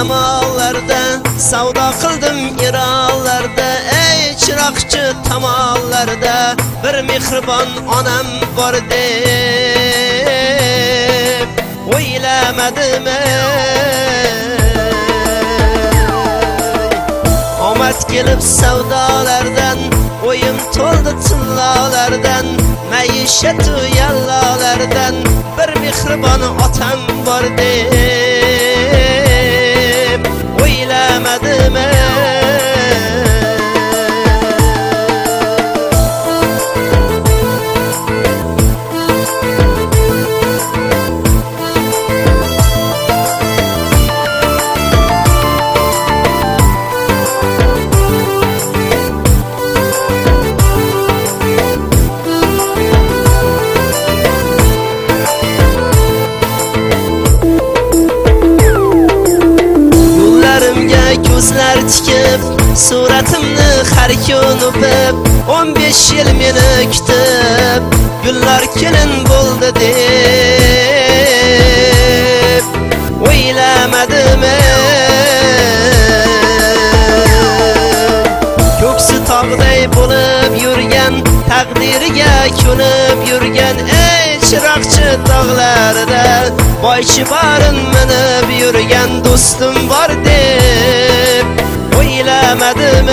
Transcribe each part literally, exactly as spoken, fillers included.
zamonlarda savdo qildim Iroqlarda ey chiroqchi tomonlarda bir mehribon onam bor deb o'ylamadim omad kelib savdolardan o'yim to'ldi tillolardan maishat u yallolardan bir mehribon otam bor deb o'ylamadim ko'zlar tikib suratimni har kun o'pib o'n besh yil meni kutib gullar kelin bo'ldi deb o'ylamadim ko'ksi tog'day bo'lib yurgan taqdiriga ko'nib yurgan ey chiroqchi tog'larida boychi borin minib yurgan do'stim bor deb o'ylamadim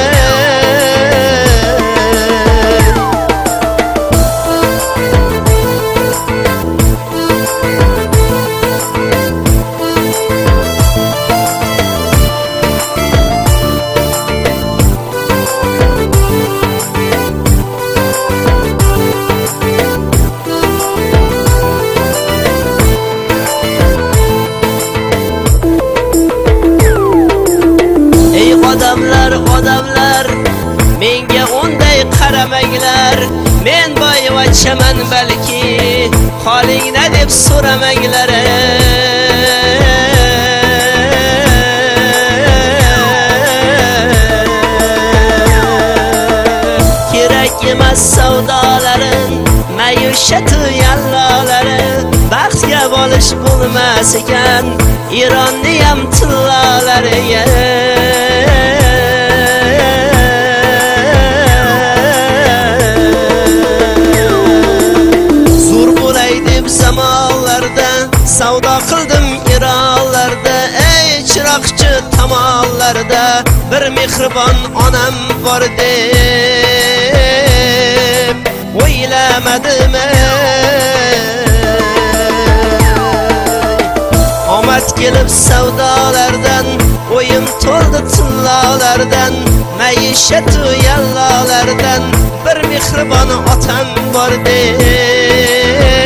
odamlar odamlar menga unday qaramanglar men boyvachchaman balki holingda deb so'ramanglar kerak emas savdolarin mayushatu yallolari baxtga bolish bo'lmas ekan Ironni ham tillolariga zamonlarda savdo qildim Iroqlarda ey chiroqchi tomonlarda bir mehribon onam bor deb o'ylamadim omad kelib savdolardan o'yim to'ldi tillolardan maishat u yallolardan bir mehribon otam bor deb